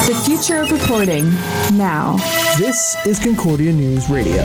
The future of reporting, now. This is Concordia News Radio.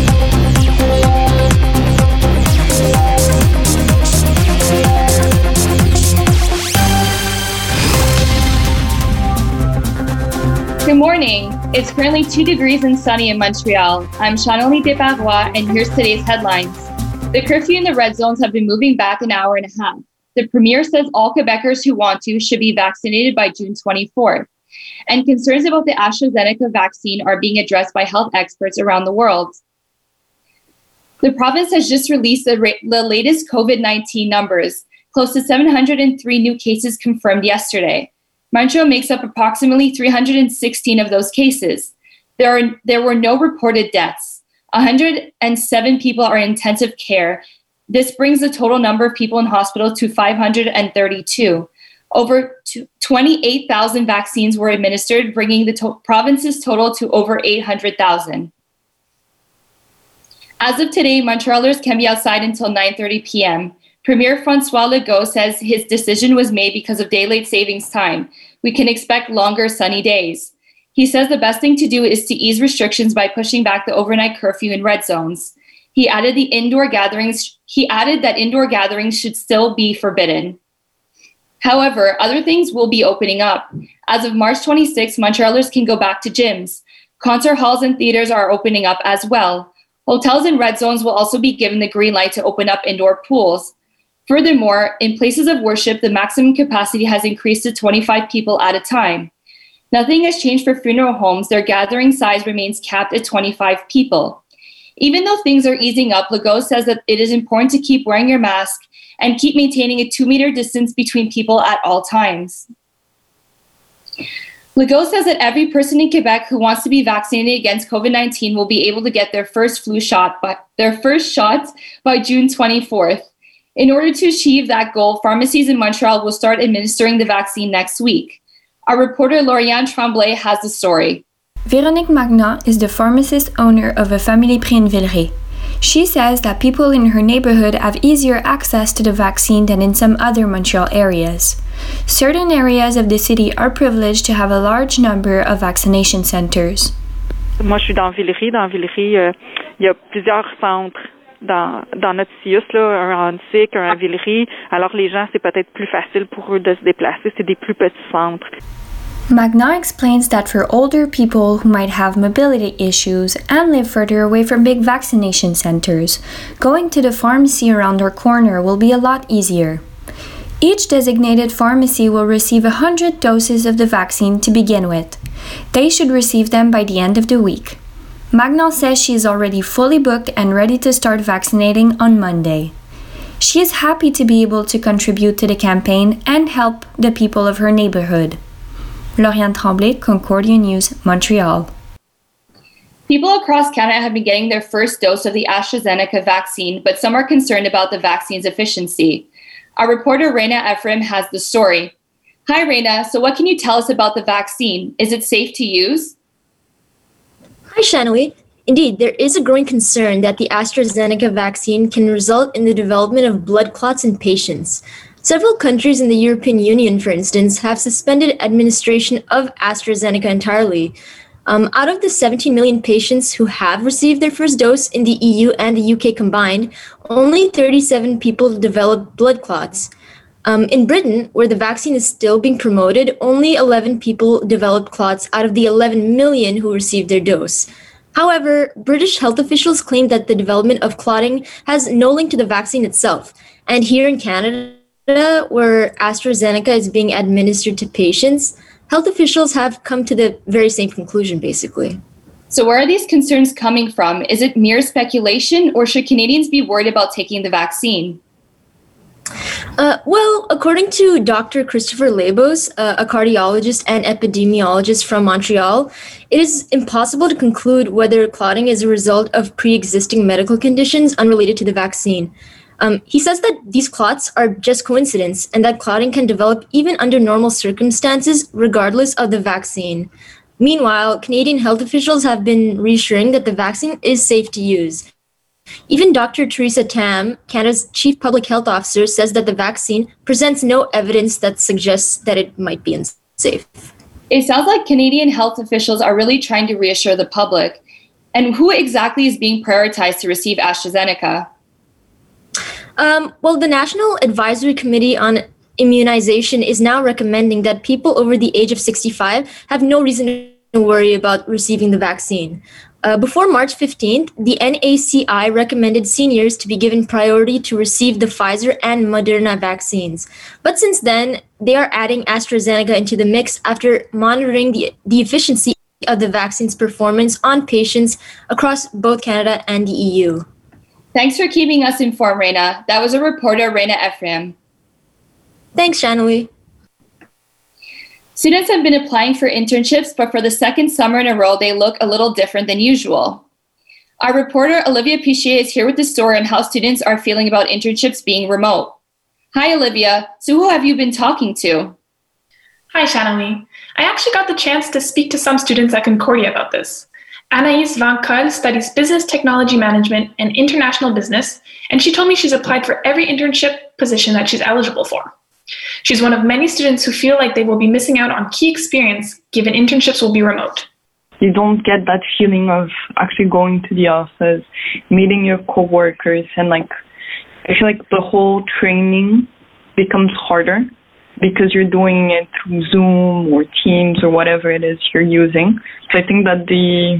Good morning. It's currently 2 degrees and sunny in Montreal. I'm Chanelly Desparois, and here's today's headlines. The curfew in the red zones have been moving back an hour and a half. The Premier says all Quebecers who want to should be vaccinated by June 24th. And concerns about the AstraZeneca vaccine are being addressed by health experts around the world. The province has just released the latest COVID-19 numbers, close to 703 new cases confirmed yesterday. Montreal makes up approximately 316 of those cases. There were no reported deaths. 107 people are in intensive care. This brings the total number of people in hospital to 532. Over 28,000 vaccines were administered, bringing the province's total to over 800,000. As of today, Montrealers can be outside until 9:30 p.m. Premier François Legault says his decision was made because of daylight savings time. We can expect longer sunny days. He says the best thing to do is to ease restrictions by pushing back the overnight curfew in red zones. He added that indoor gatherings should still be forbidden. However, other things will be opening up. As of March 26, Montrealers can go back to gyms. Concert halls and theaters are opening up as well. Hotels in red zones will also be given the green light to open up indoor pools. Furthermore, in places of worship, the maximum capacity has increased to 25 people at a time. Nothing has changed for funeral homes. Their gathering size remains capped at 25 people. Even though things are easing up, Legault says that it is important to keep wearing your mask and keep maintaining a 2-meter distance between people at all times. Legault says that every person in Quebec who wants to be vaccinated against COVID-19 will be able to get their first shot by June 24th. In order to achieve that goal, pharmacies in Montreal will start administering the vaccine next week. Our reporter Lauriane Tremblay has the story. Véronique Magnan is the pharmacist owner of a Family Prix in Villeray. She says that people in her neighborhood have easier access to the vaccine than in some other Montreal areas. Certain areas of the city are privileged to have a large number of vaccination centers. Moi, je suis dans Villeray. Dans Villeray, il y a plusieurs centres dans notre CIUS, là, un à Antique, un à Villeray. Alors, les gens, c'est peut-être plus facile pour eux de se déplacer. C'est des plus petits centres. Magna explains that for older people who might have mobility issues and live further away from big vaccination centers, going to the pharmacy around their corner will be a lot easier. Each designated pharmacy will receive 100 doses of the vaccine to begin with. They should receive them by the end of the week. Magna says she is already fully booked and ready to start vaccinating on Monday. She is happy to be able to contribute to the campaign and help the people of her neighborhood. Lauriane Tremblay, Concordia News, Montreal. People across Canada have been getting their first dose of the AstraZeneca vaccine, but some are concerned about the vaccine's efficiency. Our reporter Reina Ephraim has the story. Hi, Reina. So what can you tell us about the vaccine? Is it safe to use? Hi, Shanley. Indeed, there is a growing concern that the AstraZeneca vaccine can result in the development of blood clots in patients. Several countries in the European Union, for instance, have suspended administration of AstraZeneca entirely. Out of the 17 million patients who have received their first dose in the EU and the UK combined, only 37 people developed blood clots. In Britain, where the vaccine is still being promoted, only 11 people developed clots out of the 11 million who received their dose. However, British health officials claim that the development of clotting has no link to the vaccine itself. And here in Canada, where AstraZeneca is being administered to patients, health officials have come to the very same conclusion, basically. So where are these concerns coming from? Is it mere speculation, or should Canadians be worried about taking the vaccine? Well, according to Dr. Christopher Labos, a cardiologist and epidemiologist from Montreal, it is impossible to conclude whether clotting is a result of pre-existing medical conditions unrelated to the vaccine. He says that these clots are just coincidence and that clotting can develop even under normal circumstances, regardless of the vaccine. Meanwhile, Canadian health officials have been reassuring that the vaccine is safe to use. Even Dr. Theresa Tam, Canada's chief public health officer, says that the vaccine presents no evidence that suggests that it might be unsafe. It sounds like Canadian health officials are really trying to reassure the public. And who exactly is being prioritized to receive AstraZeneca? Well, the National Advisory Committee on Immunization is now recommending that people over the age of 65 have no reason to worry about receiving the vaccine. Before March 15th, the NACI recommended seniors to be given priority to receive the Pfizer and Moderna vaccines. But since then, they are adding AstraZeneca into the mix after monitoring the efficiency of the vaccine's performance on patients across both Canada and the EU. Thanks for keeping us informed, Reina. That was a reporter, Reina Ephraim. Thanks, Shanui. Students have been applying for internships, but for the second summer in a row, they look a little different than usual. Our reporter, Olivia Pichier, is here with the story on how students are feeling about internships being remote. Hi, Olivia. So who have you been talking to? Hi, Shanui. I actually got the chance to speak to some students at Concordia about this. Anaïs Van Col studies business technology management and international business, and she told me she's applied for every internship position that she's eligible for. She's one of many students who feel like they will be missing out on key experience given internships will be remote. You don't get that feeling of actually going to the office, meeting your coworkers, and I feel like the whole training becomes harder because you're doing it through Zoom or Teams or whatever it is you're using. So I think that the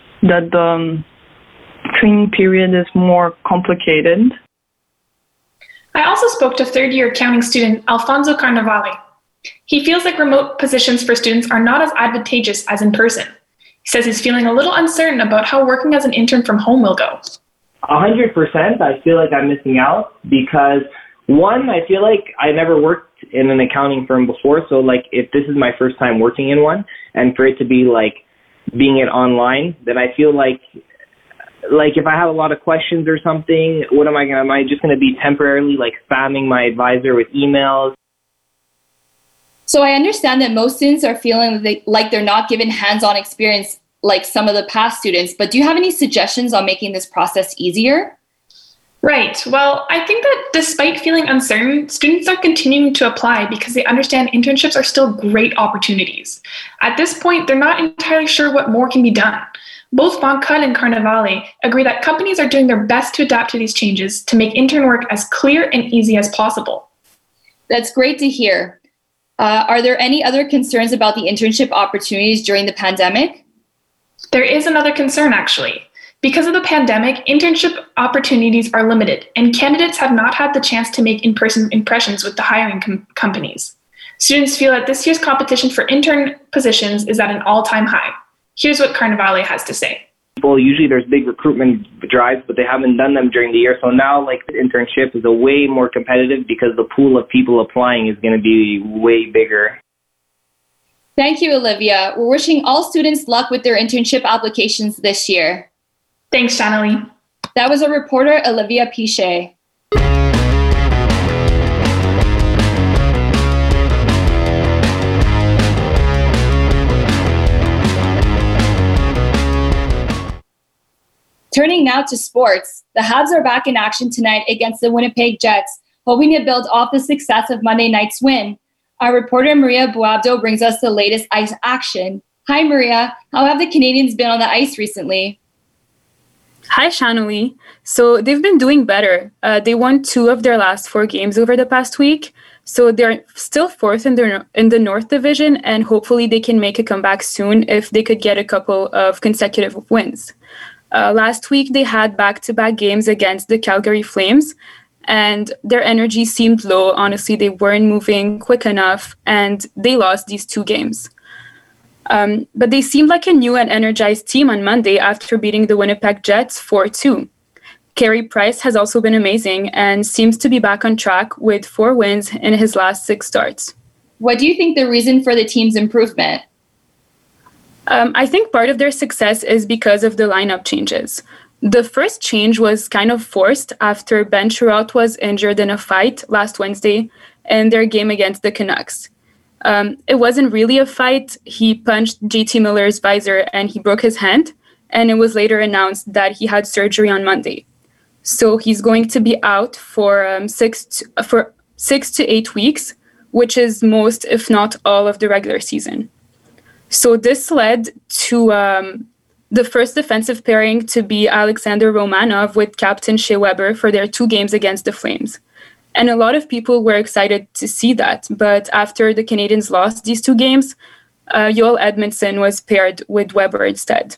training period is more complicated. I also spoke to third-year accounting student Alfonso Carnavale. He feels like remote positions for students are not as advantageous as in person. He says he's feeling a little uncertain about how working as an intern from home will go. 100%, I feel like I'm missing out because, one, I feel like I never worked in an accounting firm before, so if this is my first time working in one, and for it to be being it online, then I feel like if I have a lot of questions or something, am I just going to be temporarily spamming my advisor with emails? So I understand that most students are feeling like they're not given hands-on experience like some of the past students, but do you have any suggestions on making this process easier? Right. Well, I think that despite feeling uncertain, students are continuing to apply because they understand internships are still great opportunities. At this point, they're not entirely sure what more can be done. Both Van Col and Carnavale agree that companies are doing their best to adapt to these changes to make intern work as clear and easy as possible. That's great to hear. Are there any other concerns about the internship opportunities during the pandemic? There is another concern, actually. Because of the pandemic, internship opportunities are limited, and candidates have not had the chance to make in-person impressions with the hiring companies. Students feel that this year's competition for intern positions is at an all-time high. Here's what Carnavale has to say. Usually there's big recruitment drives, but they haven't done them during the year. So now the internship is a way more competitive because the pool of people applying is going to be way bigger. Thank you, Olivia. We're wishing all students luck with their internship applications this year. Thanks, Shanali. That was a reporter, Olivia Pichier. Turning now to sports, the Habs are back in action tonight against the Winnipeg Jets, hoping to build off the success of Monday night's win. Our reporter Maria Buabdo brings us the latest ice action. Hi, Maria. How have the Canadians been on the ice recently? Hi, Shanui. So they've been doing better. They won 2 of their last 4 games over the past week. So they're still 4th in the North Division, and hopefully they can make a comeback soon if they could get a couple of consecutive wins. Last week, they had back-to-back games against the Calgary Flames, and their energy seemed low. Honestly, they weren't moving quick enough, and they lost these 2 games. But they seemed like a new and energized team on Monday after beating the Winnipeg Jets 4-2. Carey Price has also been amazing and seems to be back on track with 4 wins in his last 6 starts. What do you think the reason for the team's improvement? I think part of their success is because of the lineup changes. The first change was kind of forced after Ben Sherratt was injured in a fight last Wednesday in their game against the Canucks. It wasn't really a fight. He punched JT Miller's visor and he broke his hand, and it was later announced that he had surgery on Monday. So he's going to be out for 6 to 8 weeks, which is most, if not all, of the regular season. So this led to the first defensive pairing to be Alexander Romanov with captain Shea Weber for their 2 games against the Flames. And a lot of people were excited to see that. But after the Canadians lost these 2 games, Joel Edmondson was paired with Weber instead.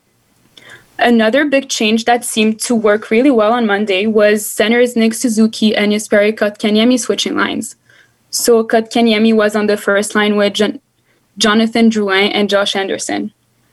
Another big change that seemed to work really well on Monday was centers Nick Suzuki and Jesperi Kotkaniemi switching lines. So Kotkaniemi was on the first line with Jonathan Drouin and Josh Anderson.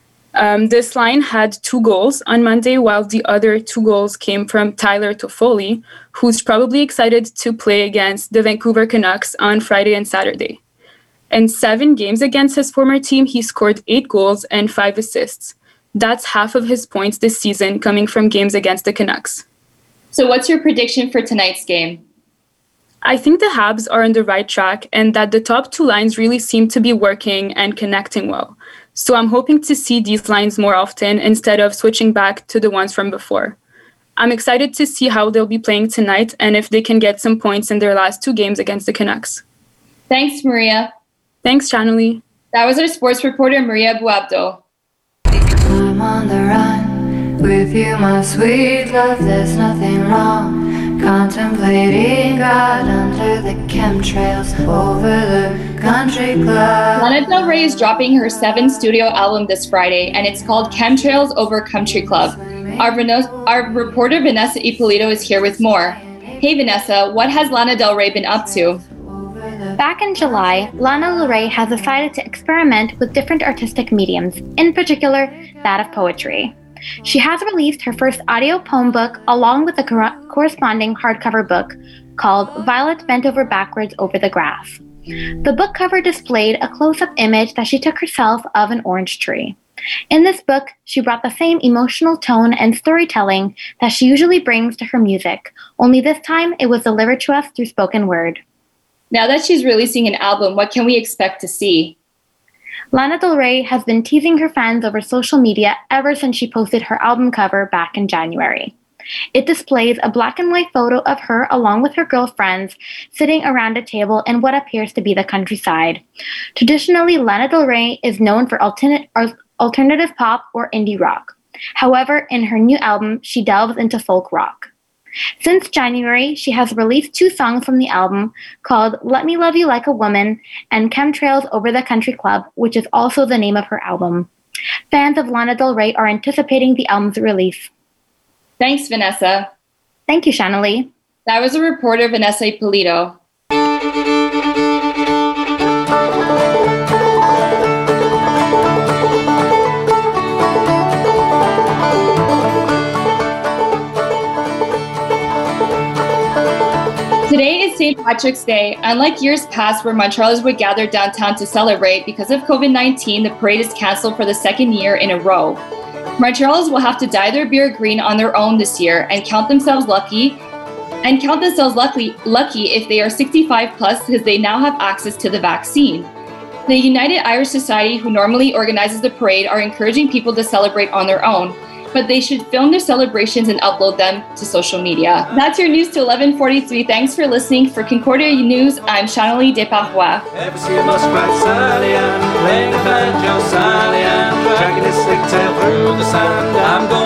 This line had 2 goals on Monday, while the other 2 goals came from Tyler Toffoli, who's probably excited to play against the Vancouver Canucks on Friday and Saturday. In 7 games against his former team, he scored 8 goals and 5 assists. That's half of his points this season coming from games against the Canucks. So what's your prediction for tonight's game? I think the Habs are on the right track and that the top 2 lines really seem to be working and connecting well. So I'm hoping to see these lines more often instead of switching back to the ones from before. I'm excited to see how they'll be playing tonight and if they can get some points in their last 2 games against the Canucks. Thanks, Maria. Thanks, Channelie. That was our sports reporter, Maria Buabdo. I'm on the run with you, my sweet love, there's nothing wrong. Contemplating God under the chemtrails over the country club. Lana Del Rey is dropping her 7th studio album this Friday, and it's called Chemtrails Over Country Club. Our reporter Vanessa Ippolito is here with more. Hey Vanessa, what has Lana Del Rey been up to? Back in July, Lana Del Rey has decided to experiment with different artistic mediums, in particular that of poetry. She has released her first audio poem book along with a corresponding hardcover book called Violet Bent Over Backwards Over the Grass. The book cover displayed a close-up image that she took herself of an orange tree. In this book, she brought the same emotional tone and storytelling that she usually brings to her music, only this time it was delivered to us through spoken word. Now that she's releasing an album, what can we expect to see? Lana Del Rey has been teasing her fans over social media ever since she posted her album cover back in January. It displays a black and white photo of her along with her girlfriends sitting around a table in what appears to be the countryside. Traditionally, Lana Del Rey is known for alternative pop or indie rock. However, in her new album, she delves into folk rock. Since January, she has released 2 songs from the album called Let Me Love You Like a Woman and Chemtrails Over the Country Club, which is also the name of her album. Fans of Lana Del Rey are anticipating the album's release. Thanks, Vanessa. Thank you, Channelie. That was a reporter, Vanessa Ippolito. Today is St. Patrick's Day. Unlike years past where Montrealers would gather downtown to celebrate, because of COVID-19, the parade is canceled for the 2nd year in a row. Montrealers will have to dye their beer green on their own this year and count themselves lucky if they are 65 plus because they now have access to the vaccine. The United Irish Society, who normally organizes the parade, are encouraging people to celebrate on their own, but they should film their celebrations and upload them to social media. That's your news to 11:43. Thanks for listening. For Concordia News, I'm Channelie Desparois. Ever see a muskrat Sally Ann playing a banjo Sally Ann, dragging his stick tail through the sand? I'm going